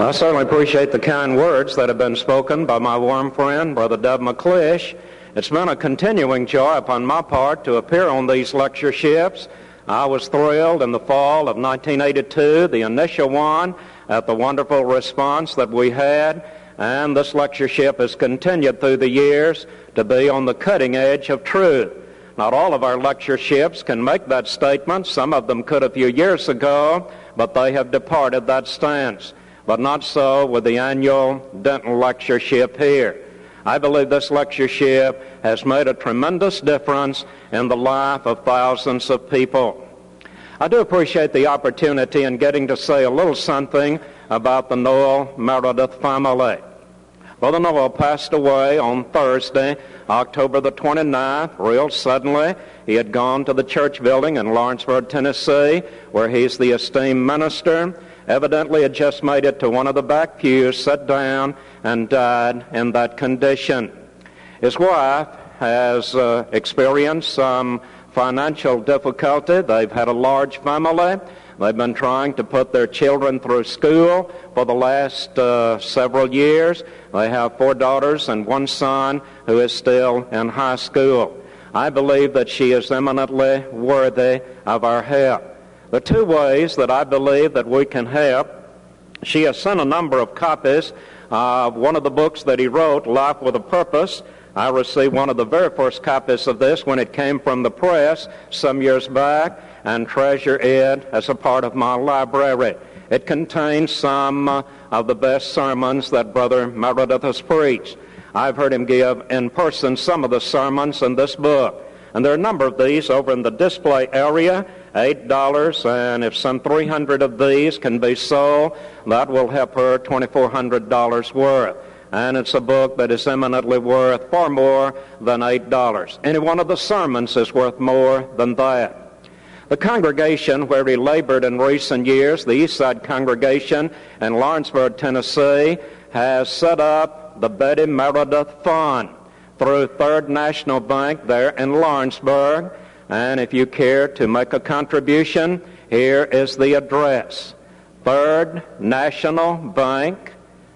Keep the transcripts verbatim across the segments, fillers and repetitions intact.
I certainly appreciate the kind words that have been spoken by my warm friend, Brother Dub McClish. It's been a continuing joy upon my part to appear on these lectureships. I was thrilled in the fall of nineteen eighty-two, the initial one, at the wonderful response that we had, and this lectureship has continued through the years to be on the cutting edge of truth. Not all of our lectureships can make that statement. Some of them could a few years ago, but they have departed that stance. But not so with the annual Denton lectureship here. I believe this lectureship has made a tremendous difference in the life of thousands of people. I do appreciate the opportunity in getting to say a little something about the Noel Meredith family. Brother Noel passed away on Thursday, October the twenty-ninth, real suddenly. He had gone to the church building in Lawrenceburg, Tennessee, where he's the esteemed minister. Evidently had just made it to one of the back pews, sat down, and died in that condition. His wife has uh, experienced some financial difficulty. They've had a large family. They've been trying to put their children through school for the last uh, several years. They have four daughters and one son who is still in high school. I believe that she is eminently worthy of our help. The two ways that I believe that we can help, she has sent a number of copies of one of the books that he wrote, Life with a Purpose. I received one of the very first copies of this when it came from the press some years back, and treasure it as a part of my library. It contains some uh, of the best sermons that Brother Meredith has preached. I've heard him give in person some of the sermons in this book. And there are a number of these over in the display area, eight dollars, and if some three hundred of these can be sold, that will help her twenty-four hundred dollars worth. And it's a book that is eminently worth far more than eight dollars. Any one of the sermons is worth more than that. The congregation where he labored in recent years, the Eastside congregation in Lawrenceburg, Tennessee, has set up the Betty Meredith Fund through Third National Bank there in Lawrenceburg. And if you care to make a contribution, here is the address. Third National Bank,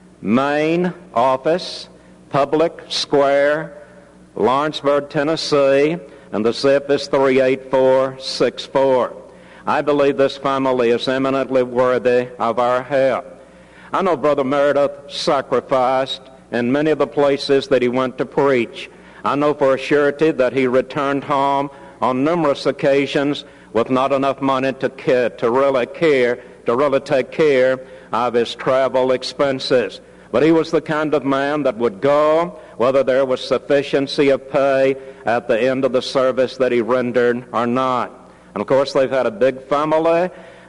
Main Office, Public Square, Lawrenceburg, Tennessee, and the zip is three eight four six four. I believe this family is eminently worthy of our help. I know Brother Meredith sacrificed in many of the places that he went to preach. I know for a surety that he returned home on numerous occasions with not enough money to care, to really care, to really take care of his travel expenses. But he was the kind of man that would go, whether there was sufficiency of pay at the end of the service that he rendered or not. And of course, they've had a big family,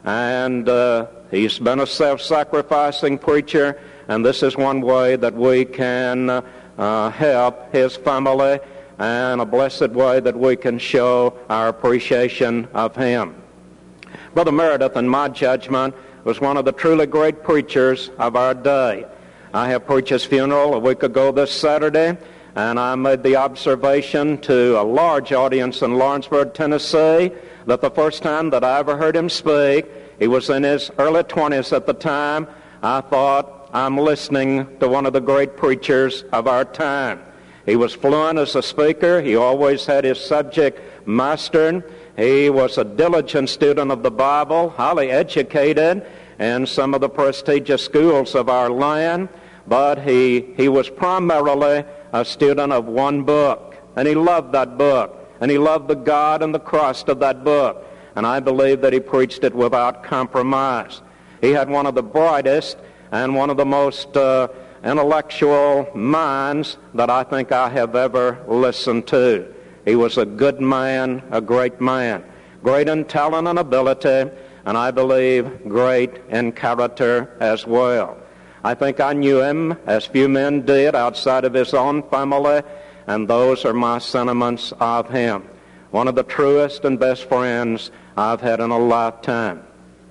and uh, he's been a self-sacrificing preacher, and this is one way that we can uh, uh, help his family, and a blessed way that we can show our appreciation of him. Brother Meredith, in my judgment, was one of the truly great preachers of our day. I have preached his funeral a week ago this Saturday, and I made the observation to a large audience in Lawrenceburg, Tennessee, that the first time that I ever heard him speak, he was in his early twenties at the time. I thought, I'm listening to one of the great preachers of our time. He was fluent as a speaker. He always had his subject mastered. He was a diligent student of the Bible, highly educated in some of the prestigious schools of our land, but he, he was primarily a student of one book, and he loved that book, and he loved the God and the Christ of that book, and I believe that he preached it without compromise. He had one of the brightest and one of the most uh, intellectual minds that I think I have ever listened to. He was a good man, a great man, great in talent and ability, and I believe great in character as well. I think I knew him as few men did outside of his own family, and those are my sentiments of him. One of the truest and best friends I've had in a lifetime.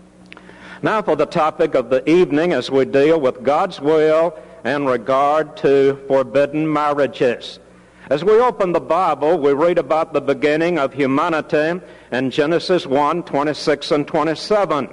Now for the topic of the evening, as we deal with God's will in regard to forbidden marriages. As we open the Bible, we read about the beginning of humanity in Genesis one, twenty-six and twenty-seven.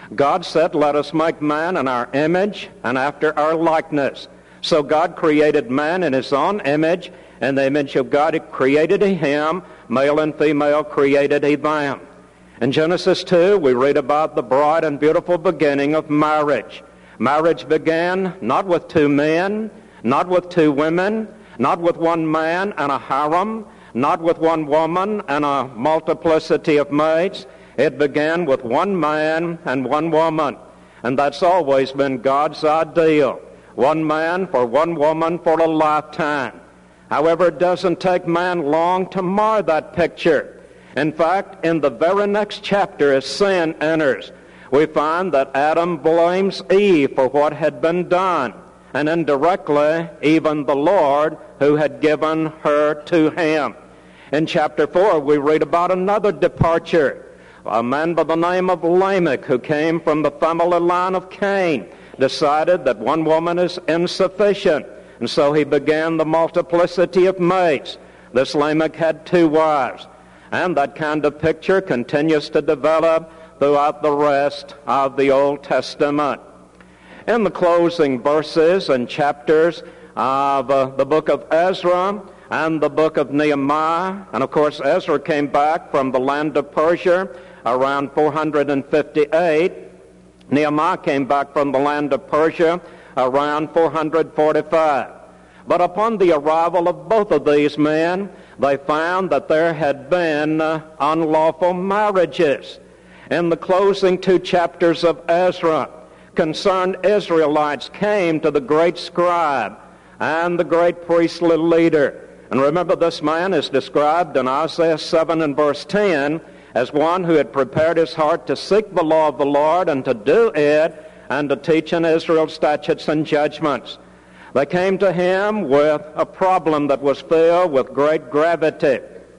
God said, let us make man in our image and after our likeness. So God created man in his own image. In the image of God, he created him. Male and female created he them. In Genesis two, we read about the bright and beautiful beginning of marriage. Marriage began not with two men, not with two women, not with one man and a harem, not with one woman and a multiplicity of mates. It began with one man and one woman. And that's always been God's ideal. One man for one woman for a lifetime. However, it doesn't take man long to mar that picture. In fact, in the very next chapter, as sin enters, we find that Adam blames Eve for what had been done, and indirectly, even the Lord who had given her to him. In chapter four, we read about another departure. A man by the name of Lamech, who came from the family line of Cain, decided that one woman is insufficient, and so he began the multiplicity of mates. This Lamech had two wives, and that kind of picture continues to develop throughout the rest of the Old Testament. In the closing verses and chapters of uh, the book of Ezra and the book of Nehemiah, and of course Ezra came back from the land of Persia around four hundred fifty-eight. Nehemiah came back from the land of Persia around four hundred forty-five. But upon the arrival of both of these men, they found that there had been uh, unlawful marriages. In the closing two chapters of Ezra, concerned Israelites came to the great scribe and the great priestly leader. And remember, this man is described in Isaiah seven and verse ten as one who had prepared his heart to seek the law of the Lord and to do it and to teach in Israel statutes and judgments. They came to him with a problem that was filled with great gravity.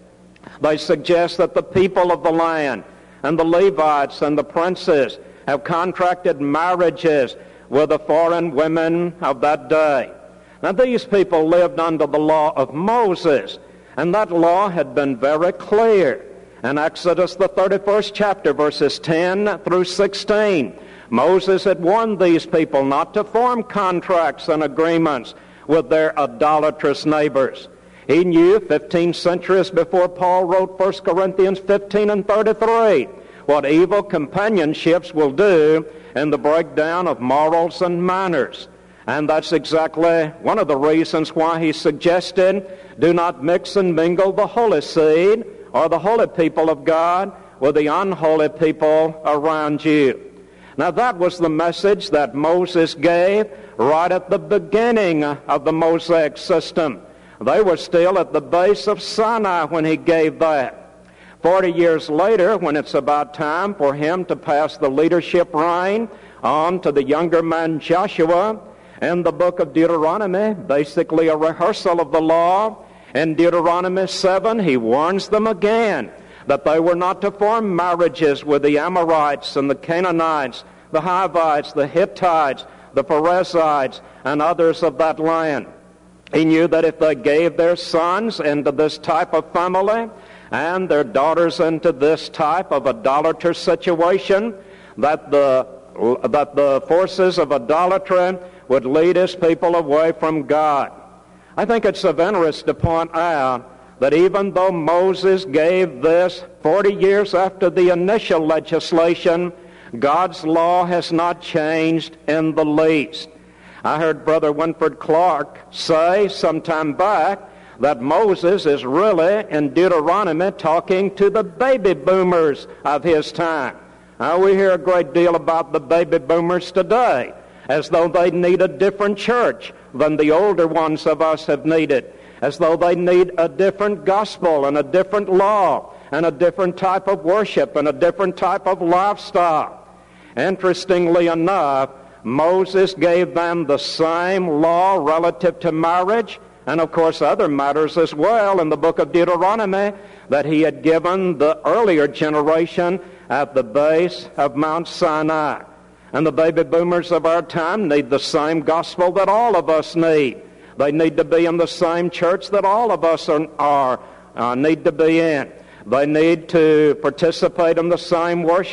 They suggest that the people of the land and the Levites and the princes have contracted marriages with the foreign women of that day. Now, these people lived under the law of Moses, and that law had been very clear. In Exodus, the thirty-first chapter, verses ten through sixteen, Moses had warned these people not to form contracts and agreements with their idolatrous neighbors. He knew fifteen centuries before Paul wrote First Corinthians fifteen and thirty-three what evil companionships will do in the breakdown of morals and manners. And that's exactly one of the reasons why he suggested, do not mix and mingle the holy seed or the holy people of God with the unholy people around you. Now, that was the message that Moses gave right at the beginning of the Mosaic system. They were still at the base of Sinai when he gave that. Forty years later, when it's about time for him to pass the leadership reign on to the younger man Joshua, in the book of Deuteronomy, basically a rehearsal of the law, in Deuteronomy seven, he warns them again that they were not to form marriages with the Amorites and the Canaanites, the Hivites, the Hittites, the Perizzites, and others of that land. He knew that if they gave their sons into this type of family and their daughters into this type of idolatrous situation, that the, that the forces of idolatry would lead his people away from God. I think it's of interest to point out that even though Moses gave this forty years after the initial legislation, God's law has not changed in the least. I heard Brother Winford Clark say some time back that Moses is really in Deuteronomy talking to the baby boomers of his time. Now, we hear a great deal about the baby boomers today, as though they need a different church than the older ones of us have needed, as though they need a different gospel and a different law and a different type of worship and a different type of lifestyle. Interestingly enough, Moses gave them the same law relative to marriage and, of course, other matters as well in the book of Deuteronomy that he had given the earlier generation at the base of Mount Sinai. And the baby boomers of our time need the same gospel that all of us need. They need to be in the same church that all of us are, are uh, need to be in. They need to participate in the same worship.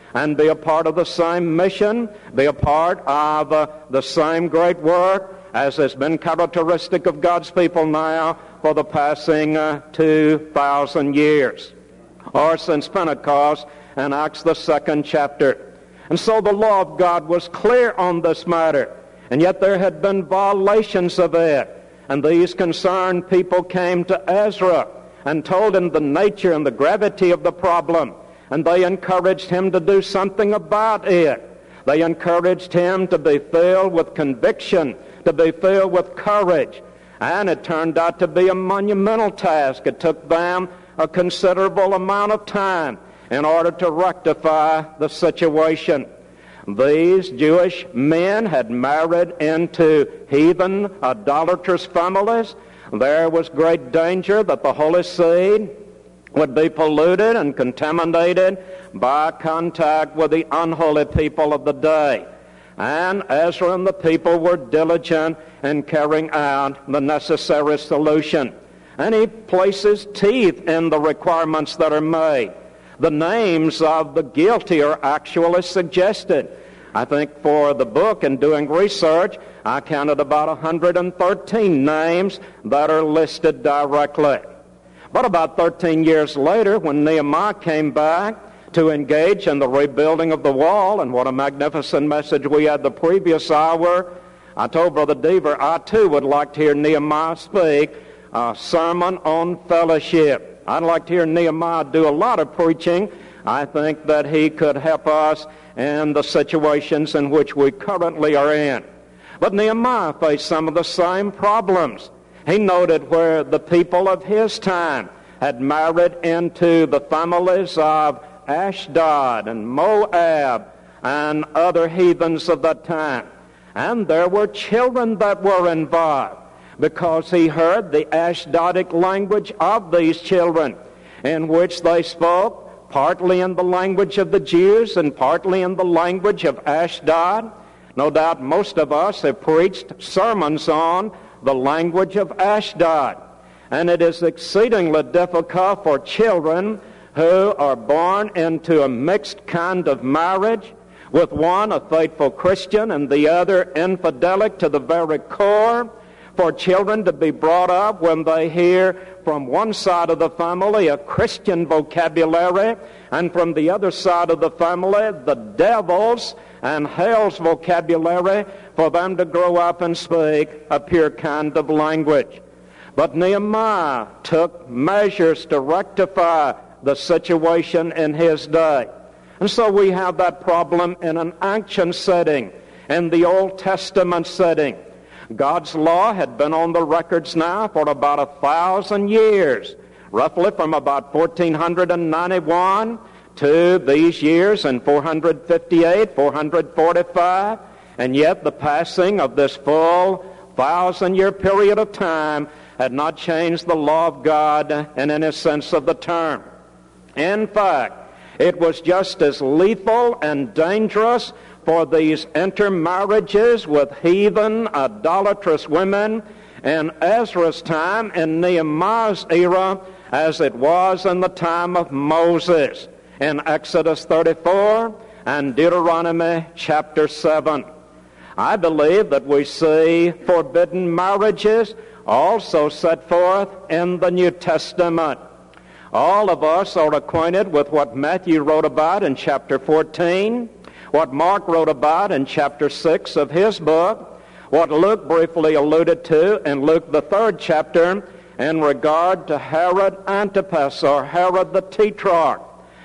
and be a part of the same mission, be a part of uh, the same great work as has been characteristic of God's people now for the passing uh, two thousand years, or since Pentecost in Acts the second chapter. And so the law of God was clear on this matter, and yet there had been violations of it. And these concerned people came to Ezra and told him the nature and the gravity of the problem, and they encouraged him to do something about it. They encouraged him to be filled with conviction, to be filled with courage, and it turned out to be a monumental task. It took them a considerable amount of time in order to rectify the situation. These Jewish men had married into heathen, idolatrous families. There was great danger that the holy seed would be polluted and contaminated by contact with the unholy people of the day. And Ezra and the people were diligent in carrying out the necessary solution. And he places teeth in the requirements that are made. The names of the guilty are actually suggested. I think for the book and doing research, I counted about one hundred thirteen names that are listed directly. But about thirteen years later, when Nehemiah came back to engage in the rebuilding of the wall, and what a magnificent message we had the previous hour, I told Brother Deaver I too would like to hear Nehemiah speak a sermon on fellowship. I'd like to hear Nehemiah do a lot of preaching. I think that he could help us in the situations in which we currently are in. But Nehemiah faced some of the same problems. He noted where the people of his time had married into the families of Ashdod and Moab and other heathens of that time. And there were children that were involved, because he heard the Ashdodic language of these children, in which they spoke partly in the language of the Jews and partly in the language of Ashdod. No doubt most of us have preached sermons on the language of Ashdod. And it is exceedingly difficult for children who are born into a mixed kind of marriage, with one a faithful Christian and the other infidelic to the very core, for children to be brought up when they hear from one side of the family a Christian vocabulary, and from the other side of the family the devil's and hell's vocabulary, for them to grow up and speak a pure kind of language. But Nehemiah took measures to rectify the situation in his day. And so we have that problem in an ancient setting, in the Old Testament setting. God's law had been on the records now for about a thousand years, roughly from about fourteen ninety-one to these years in four fifty-eight, four forty-five, and yet the passing of this full thousand-year period of time had not changed the law of God in any sense of the term. In fact, it was just as lethal and dangerous for these intermarriages with heathen, idolatrous women in Ezra's time, in Nehemiah's era, as it was in the time of Moses, in Exodus thirty-four and Deuteronomy chapter seven. I believe that we see forbidden marriages also set forth in the New Testament. All of us are acquainted with what Matthew wrote about in chapter fourteen, what Mark wrote about in chapter six of his book, what Luke briefly alluded to in Luke the third chapter in regard to Herod Antipas, or Herod the Tetrarch,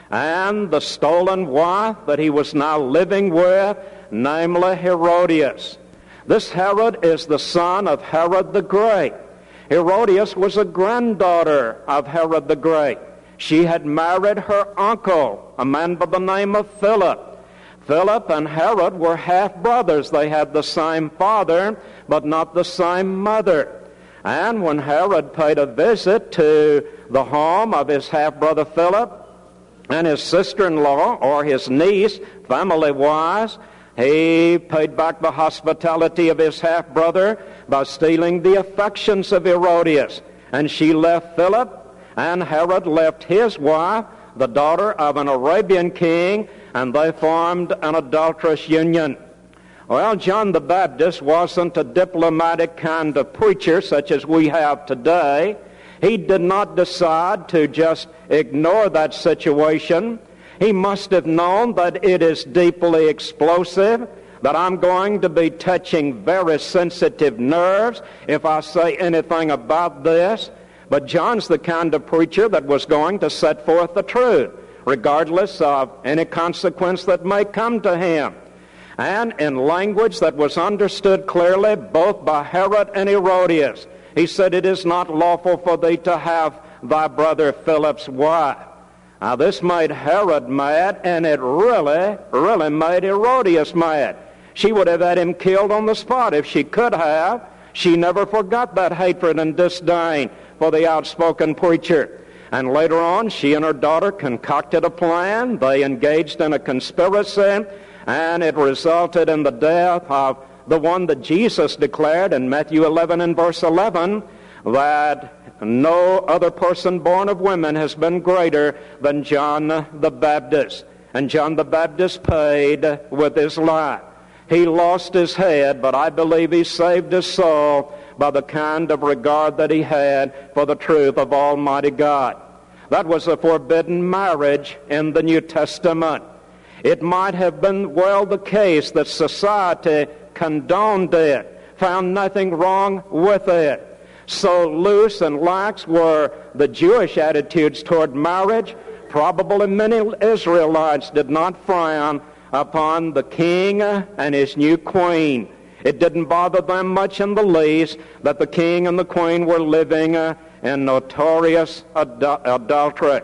and the stolen wife that he was now living with, namely Herodias. This Herod is the son of Herod the Great. Herodias was a granddaughter of Herod the Great. She had married her uncle, a man by the name of Philip. Philip and Herod were half-brothers. They had the same father, but not the same mother. And when Herod paid a visit to the home of his half-brother Philip and his sister-in-law, or his niece, family-wise, he paid back the hospitality of his half-brother by stealing the affections of Herodias. And she left Philip, and Herod left his wife, the daughter of an Arabian king, and they formed an adulterous union. Well, John the Baptist wasn't a diplomatic kind of preacher such as we have today. He did not decide to just ignore that situation. He must have known that it is deeply explosive, that I'm going to be touching very sensitive nerves if I say anything about this. But John's the kind of preacher that was going to set forth the truth, regardless of any consequence that may come to him, and in language that was understood clearly both by Herod and Herodias. He said, "It is not lawful for thee to have thy brother Philip's wife." Now this made Herod mad, and it really, really made Herodias mad. She would have had him killed on the spot if she could have. She never forgot that hatred and disdain for the outspoken preacher. And later on, she and her daughter concocted a plan. They engaged in a conspiracy, and it resulted in the death of the one that Jesus declared in Matthew eleven and verse eleven, that no other person born of women has been greater than John the Baptist. And John the Baptist paid with his life. He lost his head, but I believe he saved his soul by the kind of regard that he had for the truth of Almighty God. That was a forbidden marriage in the New Testament. It might have been well the case that society condoned it, found nothing wrong with it. So loose and lax were the Jewish attitudes toward marriage. Probably many Israelites did not frown upon the king and his new queen. It didn't bother them much in the least that the king and the queen were living in notorious adul- adultery.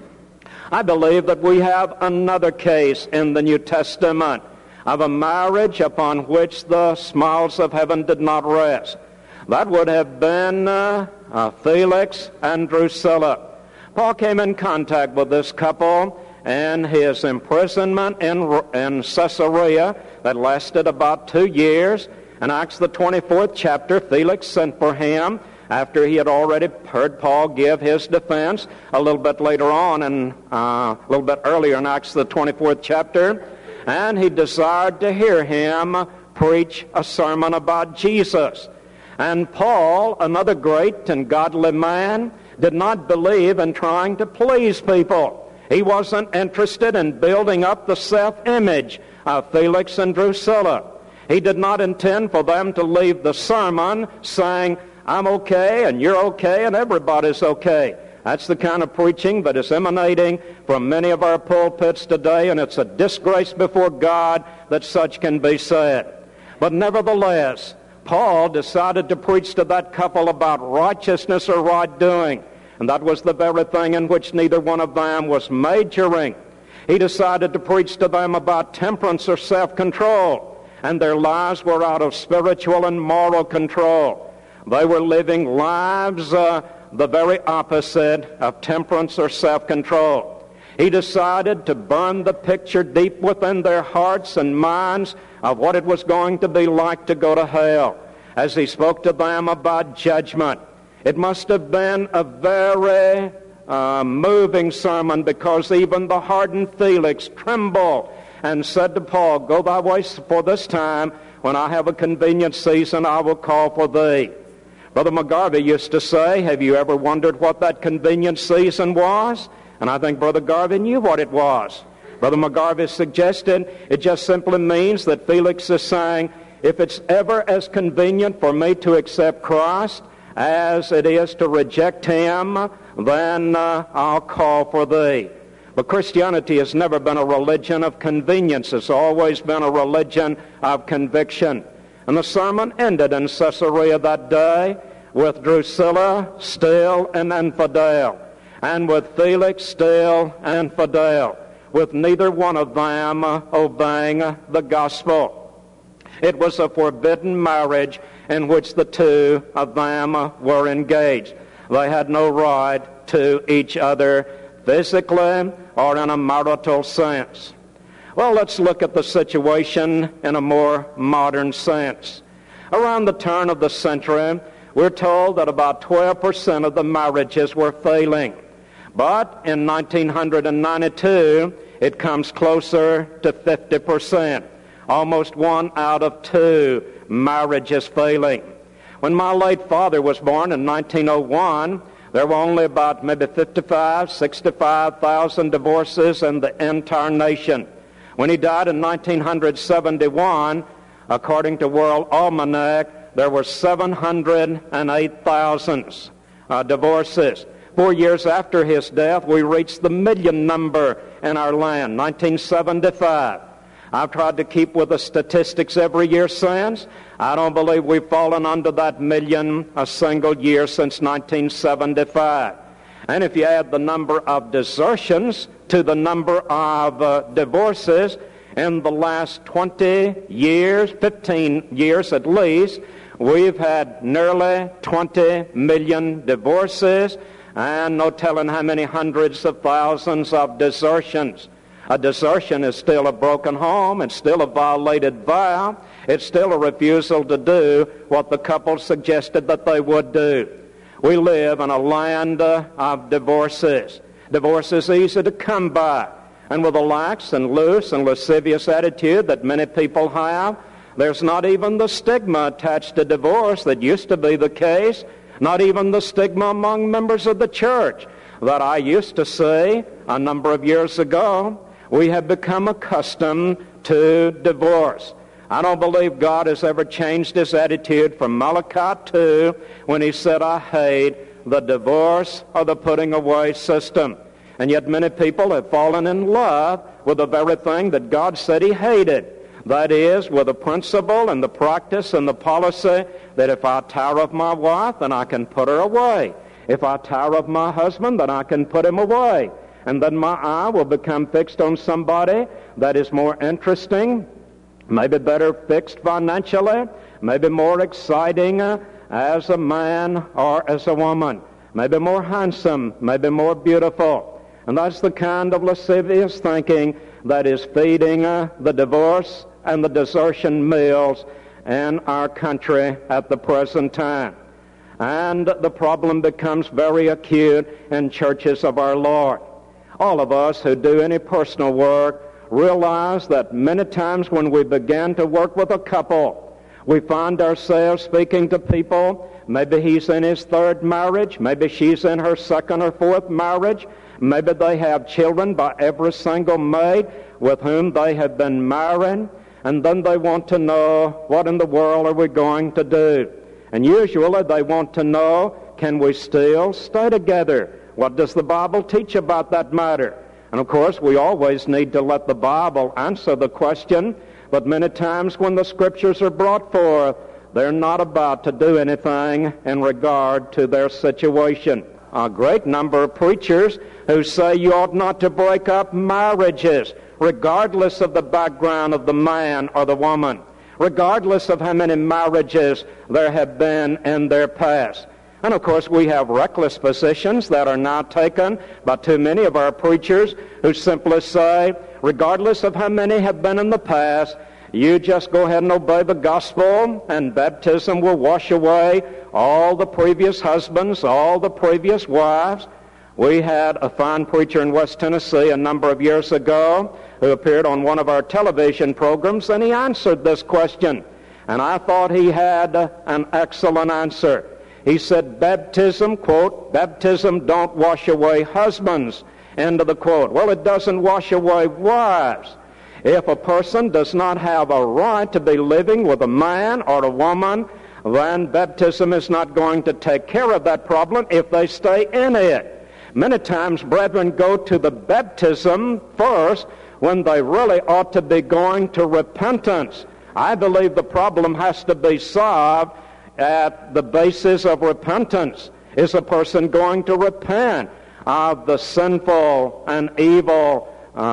I believe that we have another case in the New Testament of a marriage upon which the smiles of heaven did not rest. That would have been uh, uh, Felix and Drusilla. Paul came in contact with this couple in his imprisonment in, in Caesarea that lasted about two years. In Acts the twenty-fourth chapter, Felix sent for him after he had already heard Paul give his defense a little bit later on, and uh, a little bit earlier in Acts the twenty-fourth chapter, and he desired to hear him preach a sermon about Jesus. And Paul, another great and godly man, did not believe in trying to please people. He wasn't interested in building up the self-image of Felix and Drusilla. He did not intend for them to leave the sermon saying, "I'm okay and you're okay and everybody's okay." That's the kind of preaching that is emanating from many of our pulpits today, and it's a disgrace before God that such can be said. But nevertheless, Paul decided to preach to that couple about righteousness or right doing, and that was the very thing in which neither one of them was majoring. He decided to preach to them about temperance or self-control, and their lives were out of spiritual and moral control. They were living lives uh, the very opposite of temperance or self-control. He decided to burn the picture deep within their hearts and minds of what it was going to be like to go to hell as he spoke to them about judgment. It must have been a very uh, moving sermon, because even the hardened Felix trembled and said to Paul, "Go thy way for this time. When I have a convenient season, I will call for thee." Brother McGarvey used to say, "Have you ever wondered what that convenient season was?" And I think Brother Garvey knew what it was. Brother McGarvey suggested it just simply means that Felix is saying, if it's ever as convenient for me to accept Christ as it is to reject him, then uh, I'll call for thee. But Christianity has never been a religion of convenience. It's always been a religion of conviction. And the sermon ended in Caesarea that day with Drusilla still an infidel, and with Felix still infidel, with neither one of them obeying the gospel. It was a forbidden marriage in which the two of them were engaged. They had no right to each other physically or in a marital sense. Well, let's look at the situation in a more modern sense. Around the turn of the century, we're told that about twelve percent of the marriages were failing. But in nineteen ninety-two, it comes closer to fifty percent. Almost one out of two marriages failing. When my late father was born in nineteen oh one, there were only about maybe fifty-five, sixty-five thousand divorces in the entire nation. When he died in nineteen seventy-one, according to World Almanac, there were seven hundred eight thousand uh, divorces. Four years after his death, we reached the million number in our land, nineteen seventy-five. I've tried to keep with the statistics every year since. I don't believe we've fallen under that million a single year since nineteen seventy-five. And if you add the number of desertions to the number of uh, divorces in the last twenty years, fifteen years at least, we've had nearly twenty million divorces and no telling how many hundreds of thousands of desertions. A desertion is still a broken home. It's still a violated vow. It's still a refusal to do what the couple suggested that they would do. We live in a land uh, of divorces. Divorce is easy to come by. And with a lax and loose and lascivious attitude that many people have, there's not even the stigma attached to divorce that used to be the case, not even the stigma among members of the church that I used to see a number of years ago. We have become accustomed to divorce. I don't believe God has ever changed his attitude from Malachi two when he said, I hate the divorce or the putting away system. And yet many people have fallen in love with the very thing that God said he hated. That is, with the principle and the practice and the policy that if I tire of my wife, then I can put her away. If I tire of my husband, then I can put him away. And then my eye will become fixed on somebody that is more interesting, maybe better fixed financially, maybe more exciting uh, as a man or as a woman, maybe more handsome, maybe more beautiful. And that's the kind of lascivious thinking that is feeding uh, the divorce and the desertion mills in our country at the present time. And the problem becomes very acute in churches of our Lord. All of us who do any personal work realize that many times when we begin to work with a couple, we find ourselves speaking to people. Maybe he's in his third marriage. Maybe she's in her second or fourth marriage. Maybe they have children by every single maid with whom they have been married. And then they want to know, what in the world are we going to do? And usually they want to know, can we still stay together? What does the Bible teach about that matter? And of course, we always need to let the Bible answer the question, but many times when the Scriptures are brought forth, they're not about to do anything in regard to their situation. A great number of preachers who say you ought not to break up marriages, regardless of the background of the man or the woman, regardless of how many marriages there have been in their past. And of course, we have reckless positions that are now taken by too many of our preachers who simply say, regardless of how many have been in the past, you just go ahead and obey the gospel, and baptism will wash away all the previous husbands, all the previous wives. We had a fine preacher in West Tennessee a number of years ago who appeared on one of our television programs, and he answered this question. And I thought he had an excellent answer. He said, baptism, quote, baptism don't wash away husbands, end of the quote. Well, it doesn't wash away wives. If a person does not have a right to be living with a man or a woman, then baptism is not going to take care of that problem if they stay in it. Many times, brethren go to the baptism first when they really ought to be going to repentance. I believe the problem has to be solved at the basis of repentance. Is a person going to repent of the sinful and evil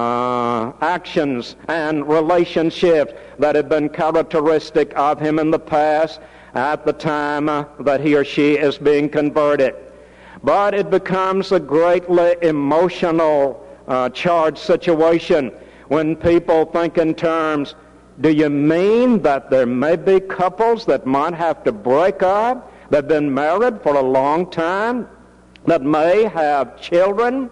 uh, actions and relationships that have been characteristic of him in the past at the time uh, that he or she is being converted? But it becomes a greatly emotional uh, charged situation when people think in terms, do you mean that there may be couples that might have to break up, that have been married for a long time, that may have children,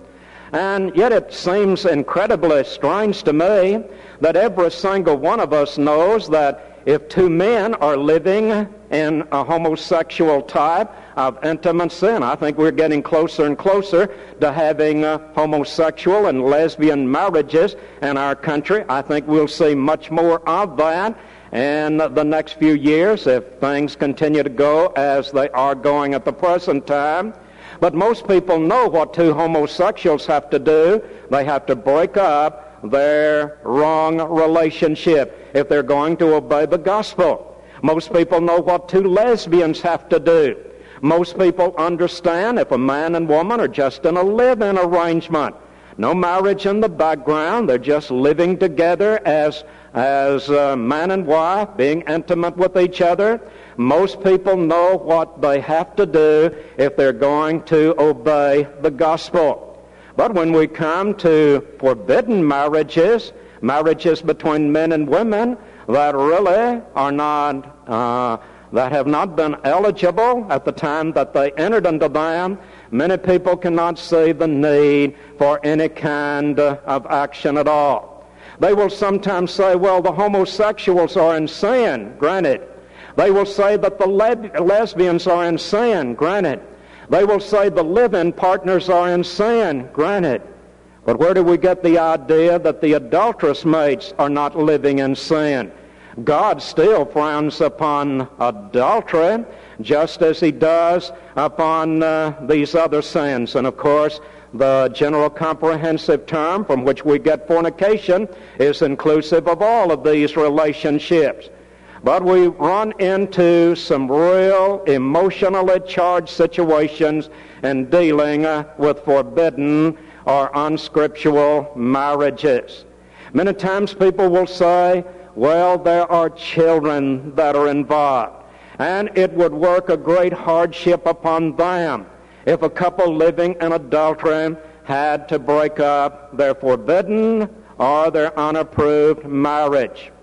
And yet it seems incredibly strange to me that every single one of us knows that if two men are living in a homosexual type of intimacy, and I think we're getting closer and closer to having uh, homosexual and lesbian marriages in our country. I think we'll see much more of that in the next few years if things continue to go as they are going at the present time. But most people know what two homosexuals have to do. They have to break up their wrong relationship if they're going to obey the gospel. Most people know what two lesbians have to do. Most people understand if a man and woman are just in a live-in arrangement, no marriage in the background, they're just living together as as uh, man and wife, being intimate with each other. Most people know what they have to do if they're going to obey the gospel. But when we come to forbidden marriages, marriages between men and women that really are not, uh, that have not been eligible at the time that they entered into them, many people cannot see the need for any kind uh, of action at all. They will sometimes say, well, the homosexuals are in sin, granted. They will say that the le- lesbians are in sin, granted. They will say the live-in partners are in sin, granted. But where do we get the idea that the adulterous mates are not living in sin? God still frowns upon adultery, just as he does upon uh, these other sins. And of course, the general comprehensive term from which we get fornication is inclusive of all of these relationships. But we run into some real emotionally charged situations in dealing uh, with forbidden or unscriptural marriages. Many times people will say, well, there are children that are involved, and it would work a great hardship upon them if a couple living in adultery had to break up their forbidden or their unapproved marriage.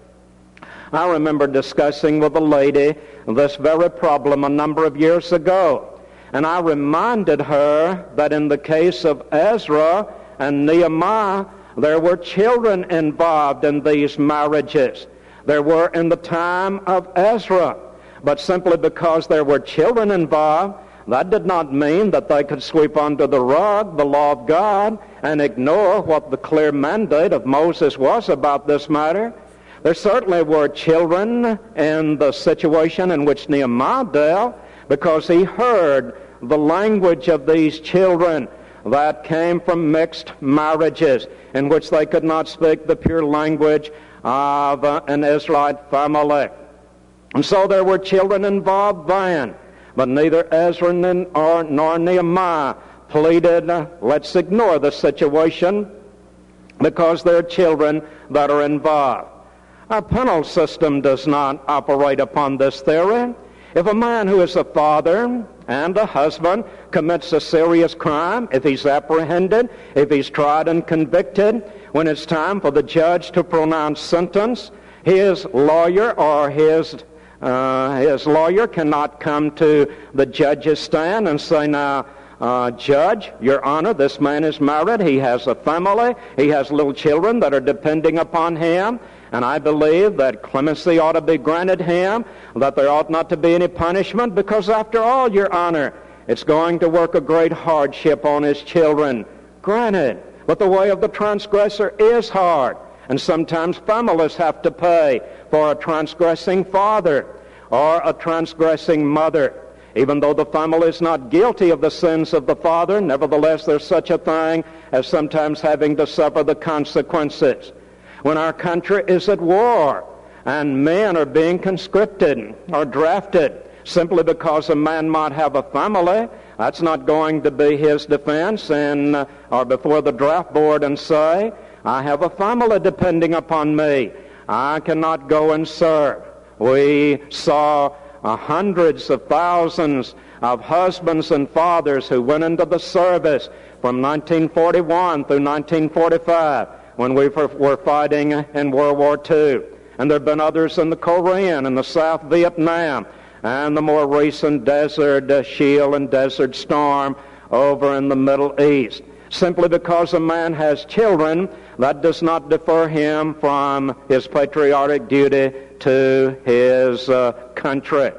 I remember discussing with a lady this very problem a number of years ago, and I reminded her that in the case of Ezra and Nehemiah, there were children involved in these marriages. There were in the time of Ezra, but simply because there were children involved, that did not mean that they could sweep under the rug the law of God and ignore what the clear mandate of Moses was about this matter. There certainly were children in the situation in which Nehemiah dealt, because he heard the language of these children that came from mixed marriages in which they could not speak the pure language of uh, an Israelite family. And so there were children involved then. But neither Ezra nor, nor Nehemiah pleaded, uh, let's ignore the situation because there are children that are involved. Our penal system does not operate upon this theory. If a man who is a father and a husband commits a serious crime, if he's apprehended, if he's tried and convicted, when it's time for the judge to pronounce sentence, his lawyer or his Uh, his lawyer cannot come to the judge's stand and say, now, uh, Judge, Your Honor, this man is married, he has a family, he has little children that are depending upon him, and I believe that clemency ought to be granted him, that there ought not to be any punishment, because after all, Your Honor, it's going to work a great hardship on his children. Granted, but the way of the transgressor is hard. And sometimes families have to pay for a transgressing father or a transgressing mother. Even though the family is not guilty of the sins of the father, nevertheless there's such a thing as sometimes having to suffer the consequences. When our country is at war and men are being conscripted or drafted simply because a man might have a family, that's not going to be his defense and uh, or before the draft board and say, I have a family depending upon me. I cannot go and serve. We saw uh, hundreds of thousands of husbands and fathers who went into the service from nineteen forty-one through nineteen forty-five when we were fighting in World War Two. And there have been others in the Korean and the South Vietnam and the more recent Desert Shield and Desert Storm over in the Middle East. Simply because a man has children, that does not defer him from his patriotic duty to his uh, country.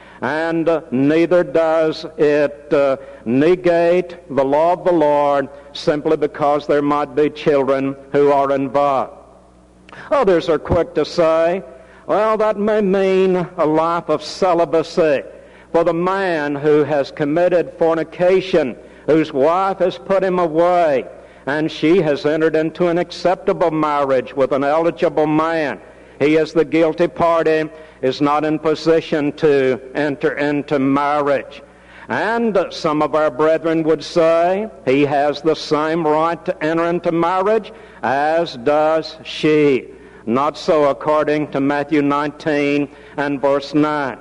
And uh, neither does it uh, negate the law of the Lord simply because there might be children who are involved. Others are quick to say, well, that may mean a life of celibacy for the man who has committed fornication, whose wife has put him away, and she has entered into an acceptable marriage with an eligible man. He, as the guilty party, is not in position to enter into marriage. And some of our brethren would say he has the same right to enter into marriage as does she. Not so according to Matthew nineteen and verse nine.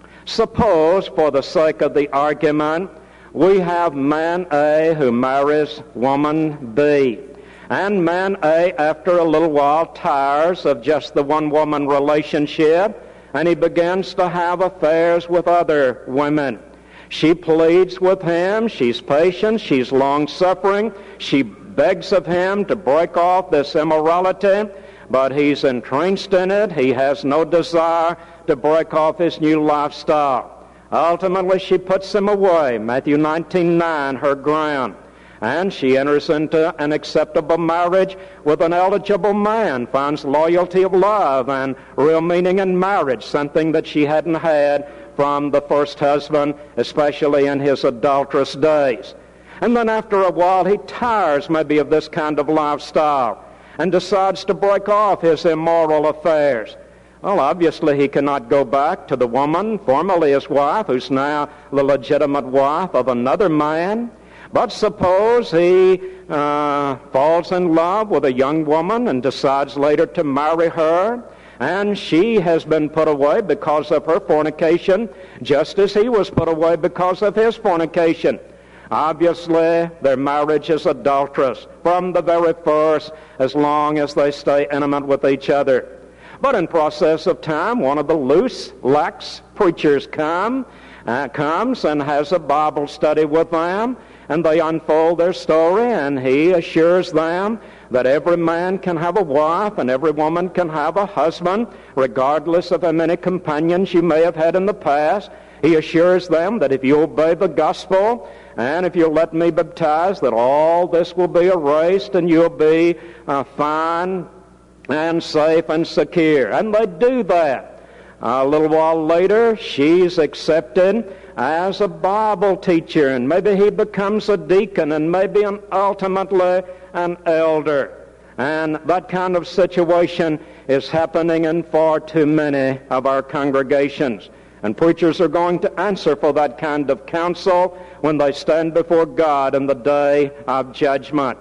Suppose, for the sake of the argument, we have man A who marries woman B. And man A, after a little while, tires of just the one-woman relationship, and he begins to have affairs with other women. She pleads with him, she's patient, she's long-suffering, she begs of him to break off this immorality, but he's entrenched in it. He has no desire to break off his new lifestyle. Ultimately, she puts him away, Matthew nineteen nine, her ground. And she enters into an acceptable marriage with an eligible man, finds loyalty of love and real meaning in marriage, something that she hadn't had from the first husband, especially in his adulterous days. And then after a while, he tires maybe of this kind of lifestyle and decides to break off his immoral affairs. Well, obviously he cannot go back to the woman, formerly his wife, who's now the legitimate wife of another man. But suppose he uh, falls in love with a young woman and decides later to marry her, and she has been put away because of her fornication, just as he was put away because of his fornication. Obviously, their marriage is adulterous from the very first, as long as they stay intimate with each other. But in process of time, one of the loose, lax preachers come, uh, comes and has a Bible study with them, and they unfold their story, and he assures them that every man can have a wife and every woman can have a husband, regardless of how many companions you may have had in the past. He assures them that if you obey the gospel and if you'll let me baptize, that all this will be erased and you'll be uh, fine and safe and secure. And they do that. A little while later, she's accepted as a Bible teacher, and maybe he becomes a deacon, and maybe an, ultimately an elder. And that kind of situation is happening in far too many of our congregations. And preachers are going to answer for that kind of counsel when they stand before God in the day of judgment.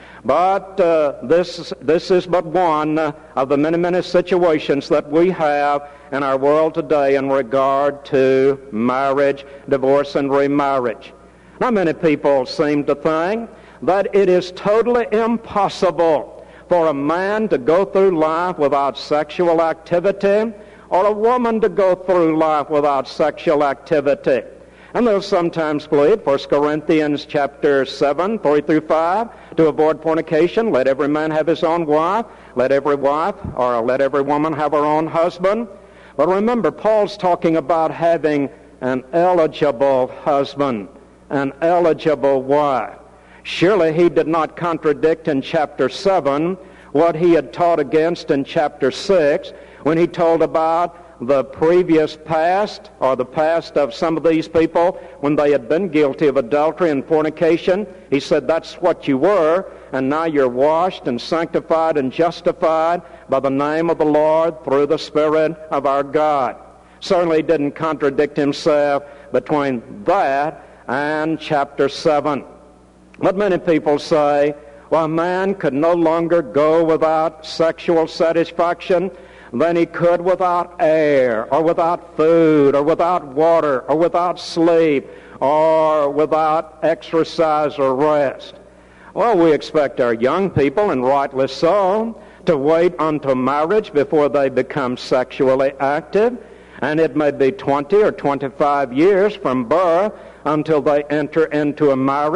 But uh, this, this is but one uh, of the many, many situations that we have in our world today in regard to marriage, divorce, and remarriage. Now, many people seem to think that it is totally impossible for a man to go through life without sexual activity, or a woman to go through life without sexual activity. And they'll sometimes plead, First Corinthians chapter seven, three through five, to avoid fornication, let every man have his own wife, let every wife or let every woman have her own husband. But remember, Paul's talking about having an eligible husband, an eligible wife. Surely he did not contradict in chapter seven what he had taught against in chapter six, when he told about the previous past, or the past of some of these people when they had been guilty of adultery and fornication. He said, that's what you were, and now you're washed and sanctified and justified by the name of the Lord through the Spirit of our God. Certainly he didn't contradict himself between that and chapter seven. But many people say, well, a man could no longer go without sexual satisfaction than he could without air, or without food, or without water, or without sleep, or without exercise or rest. Well, we expect our young people, and rightly so, to wait until marriage before they become sexually active, and it may be twenty or twenty-five years from birth until they enter into a marriage.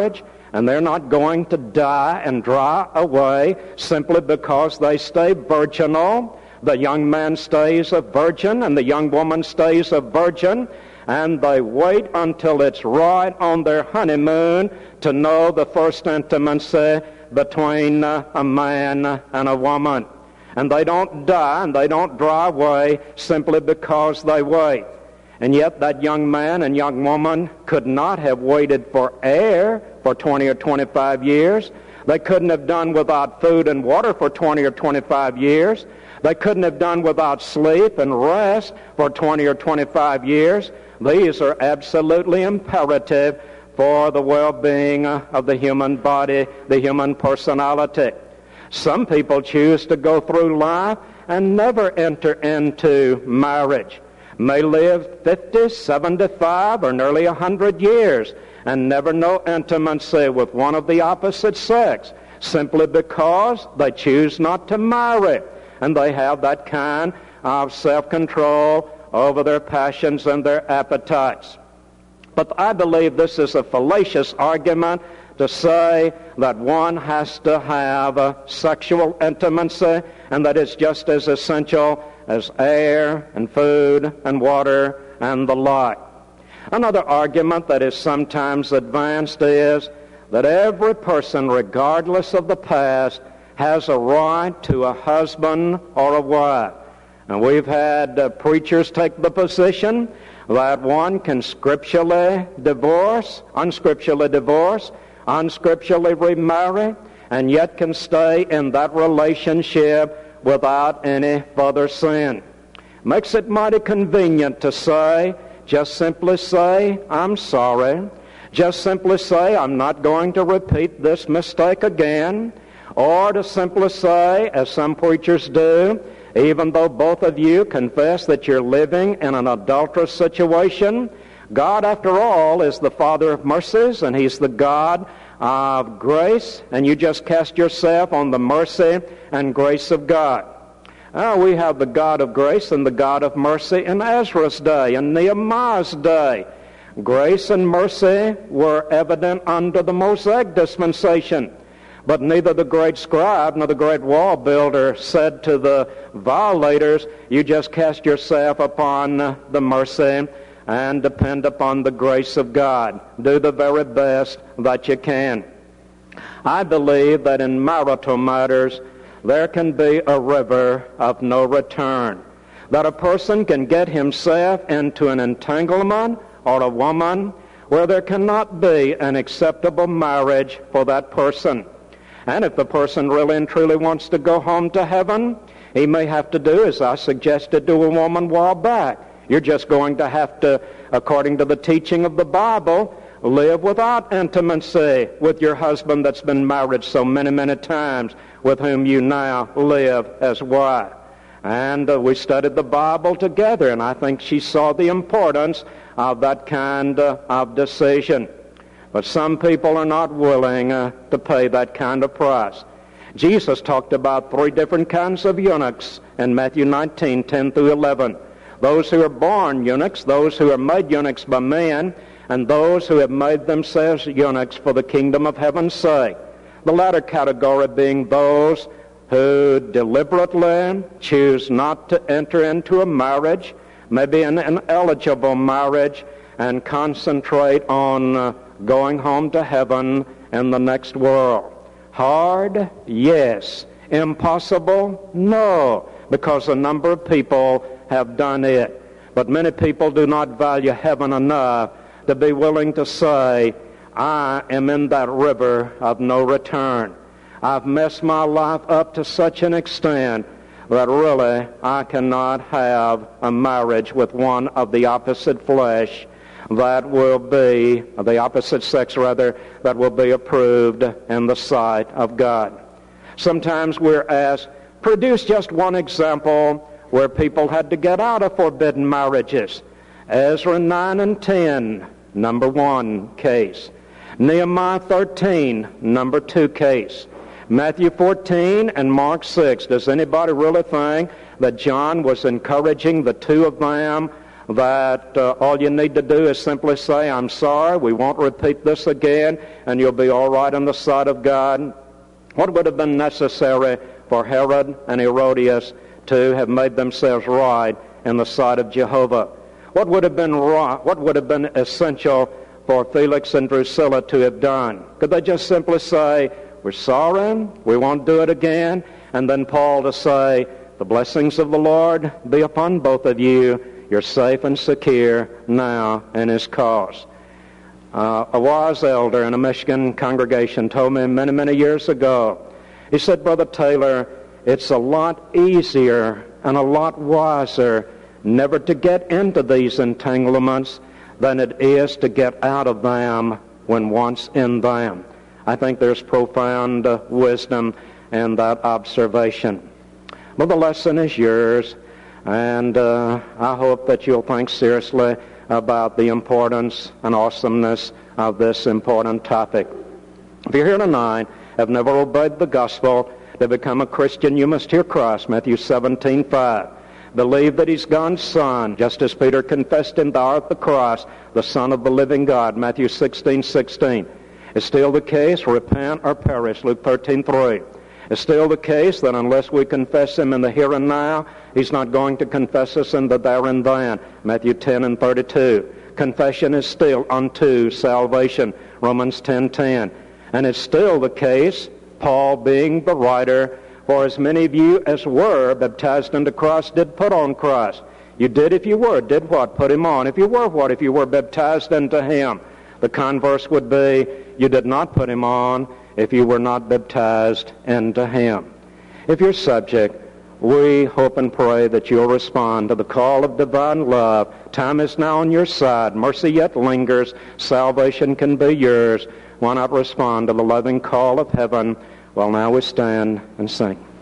and they're not going to die and dry away simply because they stay virginal. The young man stays a virgin and the young woman stays a virgin, and they wait until it's right on their honeymoon to know the first intimacy between uh, a man and a woman. And they don't die and they don't dry away simply because they wait. And yet that young man and young woman could not have waited for air for twenty or twenty-five years. They couldn't have done without food and water for twenty or twenty-five years. They couldn't have done without sleep and rest for twenty or twenty-five years. These are absolutely imperative for the well-being of the human body, the human personality. Some people choose to go through life and never enter into marriage, may live fifty, seventy-five, or nearly one hundred years and never know intimacy with one of the opposite sex, simply because they choose not to marry, and they have that kind of self-control over their passions and their appetites. But I believe this is a fallacious argument to say that one has to have a sexual intimacy and that it's just as essential as air and food and water and the like. Another argument that is sometimes advanced is that every person, regardless of the past, has a right to a husband or a wife. And we've had uh, preachers take the position that one can scripturally divorce, unscripturally divorce, unscripturally remarry, and yet can stay in that relationship without any further sin. Makes it mighty convenient to say, just simply say, I'm sorry. Just simply say, I'm not going to repeat this mistake again. Or to simply say, as some preachers do, even though both of you confess that you're living in an adulterous situation, God, after all, is the Father of mercies, and He's the God of grace, and you just cast yourself on the mercy and grace of God. Uh, we have the God of grace and the God of mercy in Ezra's day and Nehemiah's day. Grace and mercy were evident under the Mosaic dispensation. But neither the great scribe nor the great wall builder said to the violators, you just cast yourself upon the mercy and depend upon the grace of God. Do the very best that you can. I believe that in marital matters, there can be a river of no return. That a person can get himself into an entanglement or a woman where there cannot be an acceptable marriage for that person. And if the person really and truly wants to go home to heaven, he may have to do as I suggested to a woman a while back. You're just going to have to, according to the teaching of the Bible, live without intimacy with your husband that's been married so many, many times, with whom you now live as wife. And uh, we studied the Bible together, and I think she saw the importance of that kind uh, of decision. But some people are not willing uh, to pay that kind of price. Jesus talked about three different kinds of eunuchs in Matthew nineteen, ten through eleven. Those who are born eunuchs, those who are made eunuchs by men, and those who have made themselves eunuchs for the kingdom of heaven's sake. The latter category being those who deliberately choose not to enter into a marriage, maybe an ineligible marriage, and concentrate on uh, going home to heaven in the next world. Hard? Yes. Impossible? No, because a number of people have done it. But many people do not value heaven enough to be willing to say, I am in that river of no return. I've messed my life up to such an extent that really I cannot have a marriage with one of the opposite flesh that will be, the opposite sex rather, that will be approved in the sight of God. Sometimes we're asked, produce just one example where people had to get out of forbidden marriages. Ezra nine and ten, number one case. Nehemiah thirteen, number two case. Matthew fourteen and Mark six. Does anybody really think that John was encouraging the two of them that uh, all you need to do is simply say, I'm sorry, we won't repeat this again, and you'll be all right in the sight of God? What would have been necessary for Herod and Herodias to have made themselves right in the sight of Jehovah? What would have been right, what would have been essential for Felix and Drusilla to have done? Could they just simply say, we're sorry, we won't do it again, and then Paul to say, the blessings of the Lord be upon both of you, you're safe and secure now in his cause? Uh, a wise elder in a Michigan congregation told me many, many years ago, he said, Brother Taylor, it's a lot easier and a lot wiser never to get into these entanglements than it is to get out of them when once in them. I think there's profound uh, wisdom in that observation. Well, the lesson is yours, and uh, I hope that you'll think seriously about the importance and awesomeness of this important topic. If you're here tonight, have never obeyed the gospel, to become a Christian, you must hear Christ, Matthew seventeen five. Believe that he's God's Son, just as Peter confessed him, thou art the Christ, the Son of the living God, Matthew sixteen sixteen. It's still the case, repent or perish, Luke thirteen three. It's still the case that unless we confess him in the here and now, he's not going to confess us in the there and then, Matthew ten and thirty-two. Confession is still unto salvation, Romans ten ten. And it's still the case, Paul being the writer, for as many of you as were baptized into Christ did put on Christ. You did if you were. Did what? Put him on. If you were what? If you were baptized into him. The converse would be, you did not put him on if you were not baptized into him. If you're subject, we hope and pray that you'll respond to the call of divine love. Time is now on your side. Mercy yet lingers. Salvation can be yours. Why not respond to the loving call of heaven? Well, now we stand and sing.